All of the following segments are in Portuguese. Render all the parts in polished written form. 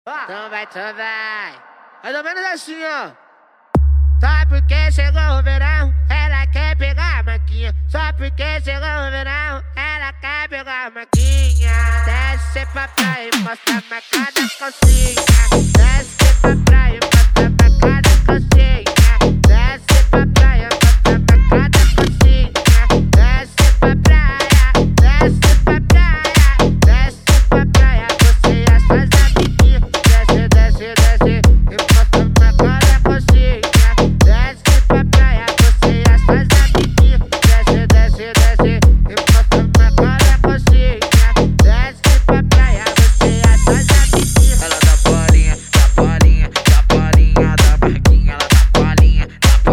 Então vai. Mais ou menos assim, ó. Só porque chegou o verão, ela quer pegar a maquinha. Só porque chegou o verão, ela quer pegar a maquinha. Desce pra praia e mostra a marcada calcinha. Desce pra praia e mostra a marcada calcinha. Desce pra praia e mostra a marcada calcinha. Desce pra praia, desce pra praia. Desce pra praia, você e as suas amiguinhas. Desce e mostra a marcada calcinha. Desce pra praia, você e as suas amiguinhas. Desce e mostra a marcada calcinha. Desce pra praia, você e as suas amiguinhas. Ela dá bolinha da marquinha. Ela dá bolinha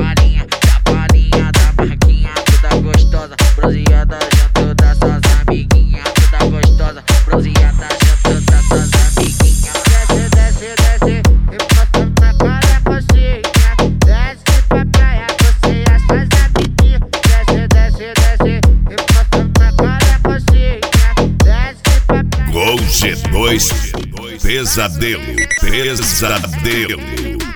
da marquinha. Toda gostosa, bronzeada junto das suas amiguinhas. Toda gostosa, bronzeada junto das suas amiguinhas. Desce e mostra a marcada calcinha. Desce pra praia, você e as suas amiguinhas. Desce e mostra a marcada calcinha. Desce pra praia. Gol G2 Pesadelo.